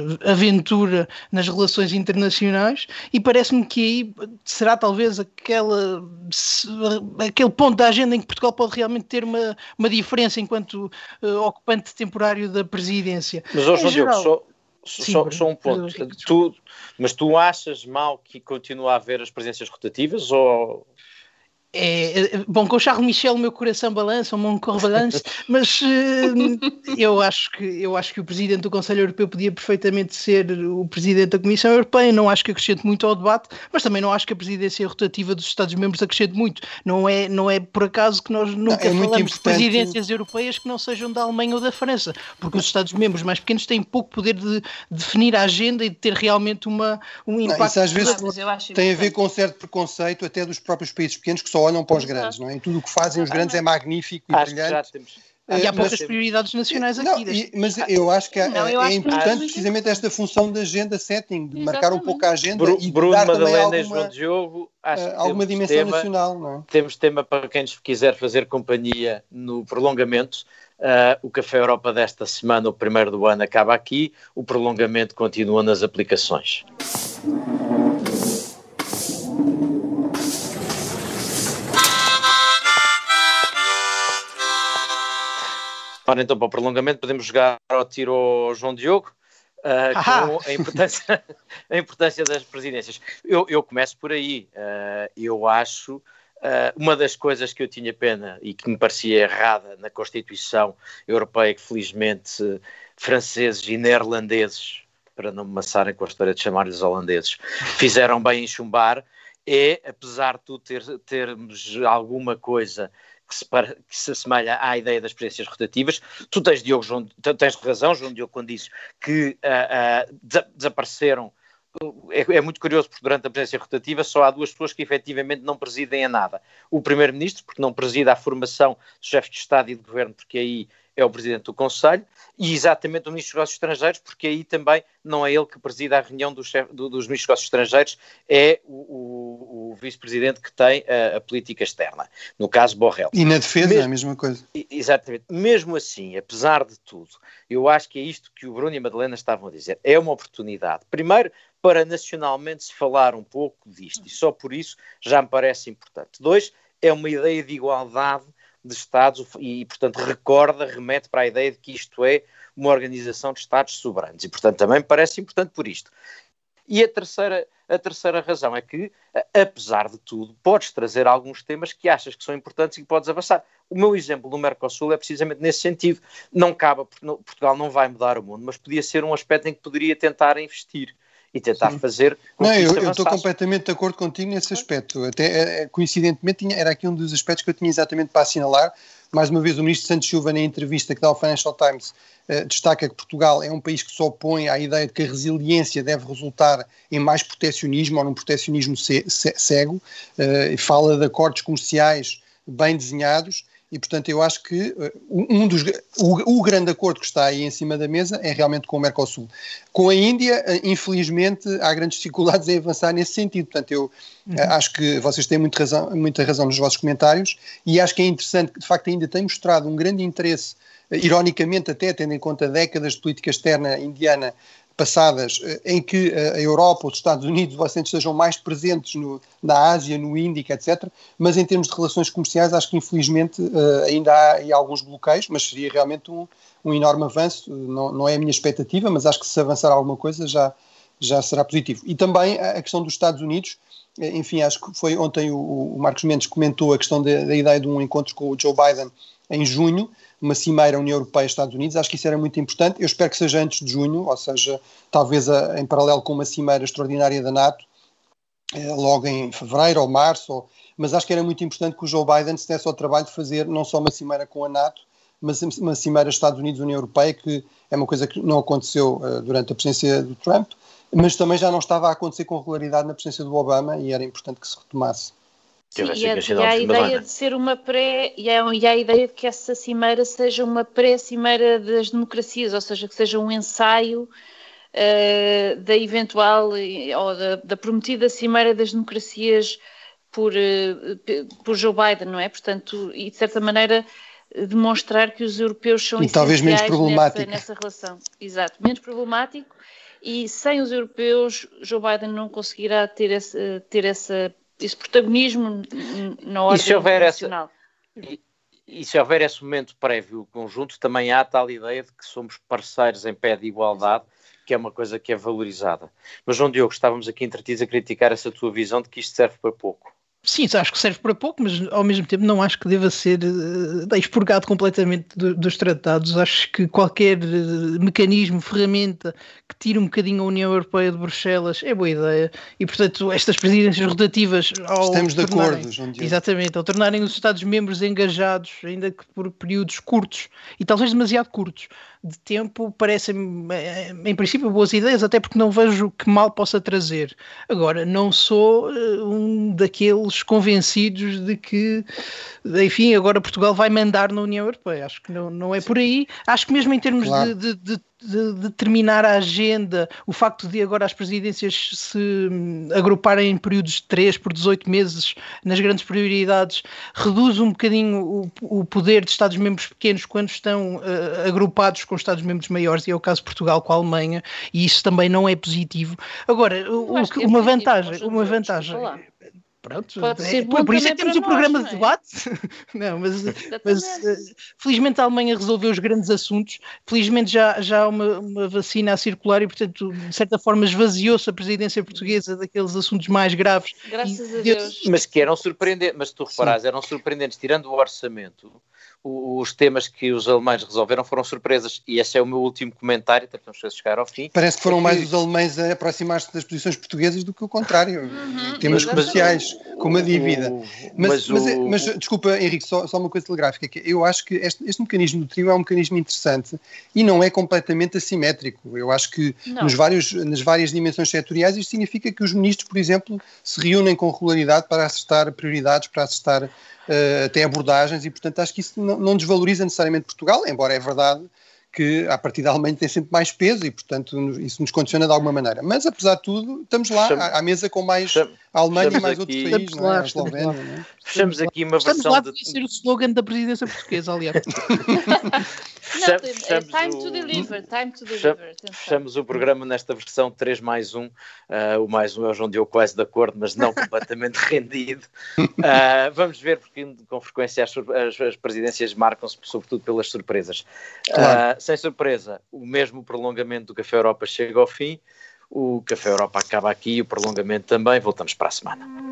aventura nas relações internacionais, e parece-me que aí será talvez aquela, aquele ponto da agenda em que Portugal pode realmente ter uma, uma diferença enquanto uh, ocupante temporário da presidência. Mas, ó, João Diogo, só... Sim, só, só um ponto. Tu, mas tu achas mal que continue a haver as presenças rotativas ou... É, bom, com o Charles Michel o meu coração balança, o meu corpo balança, mas uh, eu, acho que, eu acho que o Presidente do Conselho Europeu podia perfeitamente ser o Presidente da Comissão Europeia. Não acho que acrescente muito ao debate, mas também não acho que a presidência rotativa dos Estados-membros acrescente muito. Não é, não é por acaso que nós nunca não, é falamos de presidências europeias que não sejam da Alemanha ou da França, porque os Estados-membros mais pequenos têm pouco poder de definir a agenda e de ter realmente uma, um impacto. Não, isso às vezes ah, tem a ver com um certo preconceito até dos próprios países pequenos que só olham para os grandes, não é? E tudo o que fazem os grandes é magnífico e acho brilhante. Temos... E há poucas prioridades nacionais não, aqui. E, mas eu acho que não, é, eu é acho importante que precisamente esta função de agenda setting, de Exatamente. marcar um pouco a agenda Bru, e de Bruno, dar Madalena também alguma, e João Diogo, acho que uh, alguma dimensão tema, nacional, não é? Temos tema para quem nos quiser fazer companhia no prolongamento. Uh, o Café Europa desta semana, o primeiro do ano, acaba aqui. O prolongamento continua nas aplicações. Ora, então, para o prolongamento podemos jogar ao tiro ao João Diogo, uh, com a importância, a importância das presidências. Eu, eu começo por aí. Uh, eu acho, uh, uma das coisas que eu tinha pena e que me parecia errada na Constituição Europeia, que felizmente uh, franceses e neerlandeses, para não me maçarem com a história de chamar-lhes holandeses, fizeram bem em chumbar, é, apesar de tu ter, termos alguma coisa Que se, para, que se assemelha à ideia das presenças rotativas. Tu tens, Diogo, João, tens razão, João Diogo, quando dizes que uh, uh, des- desapareceram. É, é muito curioso, porque durante a presença rotativa só há duas pessoas que efetivamente não presidem a nada. O Primeiro-Ministro, porque não preside a formação dos chefes de Estado e de Governo, porque aí é o Presidente do Conselho, e exatamente o Ministro dos Negócios Estrangeiros, porque aí também não é ele que preside a reunião do chef, do, dos Ministros dos Negócios Estrangeiros, é o, o, o Vice-Presidente que tem a, a política externa, no caso Borrell. E na defesa Mesmo, é a mesma coisa. Exatamente. Mesmo assim, apesar de tudo, eu acho que é isto que o Bruno e a Madalena estavam a dizer. É uma oportunidade, primeiro, para nacionalmente se falar um pouco disto, e só por isso já me parece importante. Dois, é uma ideia de igualdade de Estados e, portanto, recorda, remete para a ideia de que isto é uma organização de Estados soberanos e, portanto, também me parece importante por isto. E a terceira, a terceira razão é que, apesar de tudo, podes trazer alguns temas que achas que são importantes e que podes avançar. O meu exemplo do Mercosul é precisamente nesse sentido. Não cabe, Portugal não vai mudar o mundo, mas podia ser um aspecto em que poderia tentar investir. e tentar Sim. fazer com Não, que eu, eu estou completamente de acordo contigo nesse aspecto. Até coincidentemente tinha, era aqui um dos aspectos que eu tinha exatamente para assinalar. Mais uma vez o ministro Santos Silva, na entrevista que dá ao Financial Times, eh, destaca que Portugal é um país que se opõe à ideia de que a resiliência deve resultar em mais proteccionismo ou num proteccionismo ce- ce- cego, eh, e fala de acordos comerciais bem desenhados. E, portanto, eu acho que uh, um dos, o, o grande acordo que está aí em cima da mesa é realmente com o Mercosul. Com a Índia, uh, infelizmente, há grandes dificuldades em avançar nesse sentido. Portanto, eu uhum. uh, acho que vocês têm muito razão, muita razão nos vossos comentários e acho que é interessante que, de facto, a Índia tem mostrado um grande interesse, uh, ironicamente até, tendo em conta décadas de política externa indiana passadas, em que a Europa, os Estados Unidos, os Ocidente estejam mais presentes no, na Ásia, no Índico, etcétera. Mas em termos de relações comerciais, acho que infelizmente ainda há aí alguns bloqueios, mas seria realmente um, um enorme avanço. Não, não é a minha expectativa, mas acho que se avançar alguma coisa já, já será positivo. E também a questão dos Estados Unidos, enfim, acho que foi ontem o, o Marcos Mendes comentou a questão da, da ideia de um encontro com o Joe Biden em junho, uma cimeira União Europeia-Estados Unidos. Acho que isso era muito importante. Eu espero que seja antes de junho, ou seja, talvez a, em paralelo com uma cimeira extraordinária da NATO, eh, logo em fevereiro ou março, ou, mas acho que era muito importante que o Joe Biden se desse ao trabalho de fazer não só uma cimeira com a NATO, mas uma cimeira Estados Unidos-União Europeia, que é uma coisa que não aconteceu uh, durante a presidência do Trump, mas também já não estava a acontecer com regularidade na presidência do Obama e era importante que se retomasse. Sim, e, a, e há a ideia de ser uma pré, e há, e há a ideia de que essa cimeira seja uma pré-cimeira das democracias, ou seja, que seja um ensaio uh, da eventual, ou da, da prometida cimeira das democracias por, uh, por Joe Biden, não é? Portanto, e de certa maneira demonstrar que os europeus são e talvez menos problemático nessa, nessa relação. Exato, menos problemático, e sem os europeus Joe Biden não conseguirá ter esse, ter essa esse protagonismo na ordem internacional. E, e se houver esse momento prévio conjunto, também há tal ideia de que somos parceiros em pé de igualdade, que é uma coisa que é valorizada. Mas, João Diogo, estávamos aqui entretidos a criticar essa tua visão de que isto serve para pouco. Sim, acho que serve para pouco, mas ao mesmo tempo não acho que deva ser uh, expurgado completamente do, dos tratados. Acho que qualquer uh, mecanismo, ferramenta que tire um bocadinho a União Europeia de Bruxelas é boa ideia. E, portanto, estas presidências rotativas... Ao Estamos de acordo, João Diogo. Exatamente, ao tornarem os Estados-membros engajados, ainda que por períodos curtos, e talvez demasiado curtos, de tempo, parecem, em princípio, boas ideias, até porque não vejo que mal possa trazer. Agora, não sou uh, um daqueles convencidos de que, enfim, agora Portugal vai mandar na União Europeia. Acho que não, não é por aí. Acho que mesmo em termos claro. de, de, de, de determinar a agenda, o facto de agora as presidências se agruparem em períodos de três por dezoito meses nas grandes prioridades, reduz um bocadinho o, o poder de Estados-membros pequenos quando estão uh, agrupados com Estados-membros maiores, e é o caso de Portugal com a Alemanha, e isso também não é positivo. Agora, o, o, é uma vantagem, uma vantagem... Pronto, pode ser é, bom por isso é que temos o um programa nós, de debate. Não, mas, mas uh, felizmente a Alemanha resolveu os grandes assuntos, felizmente já, já há uma, uma vacina a circular e, portanto, de certa forma esvaziou-se a presidência portuguesa daqueles assuntos mais graves. Graças e, a Deus. Mas que eram surpreendentes, mas se tu reparares, eram surpreendentes, tirando o orçamento, os temas que os alemães resolveram foram surpresas, e esse é o meu último comentário, tentamos chegar ao fim. Parece que foram é que... mais os alemães a aproximar-se das posições portuguesas do que o contrário, uhum, temas comerciais, como a dívida. O... Mas, mas, o... mas, mas, desculpa, Henrique, só, só uma coisa telegráfica, que eu acho que este, este mecanismo do trio é um mecanismo interessante e não é completamente assimétrico. Eu acho que nos vários, nas várias dimensões setoriais isto significa que os ministros, por exemplo, se reúnem com regularidade para acertar prioridades, para acertar Uh, até abordagens, e portanto acho que isso não, não desvaloriza necessariamente Portugal, embora é verdade que a partir da Alemanha tem sempre mais peso e portanto isso nos condiciona de alguma maneira, mas apesar de tudo estamos lá Fechamos, à, à mesa com mais Fechamos, a Alemanha e mais aqui, outros países, não é? A Eslovénia, não é? Fechamos aqui uma estamos versão lá de... ser o slogan da presidência portuguesa, aliás. Não, fechamos time o... to deliver, time to deliver. Fechamos o programa nesta versão três mais um. Uh, o mais um é o João Diogo quase de acordo, mas não completamente rendido. Uh, vamos ver, porque com frequência as, as, as presidências marcam-se sobretudo pelas surpresas. Claro. Uh, sem surpresa, o mesmo prolongamento do Café Europa chega ao fim. O Café Europa acaba aqui, o prolongamento também. Voltamos para a semana.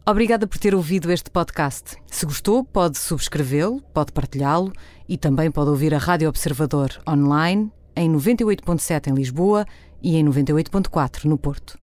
Obrigada por ter ouvido este podcast. Se gostou, pode subscrevê-lo, pode partilhá-lo e também pode ouvir a Rádio Observador online em noventa e oito ponto sete em Lisboa e em noventa e oito ponto quatro no Porto.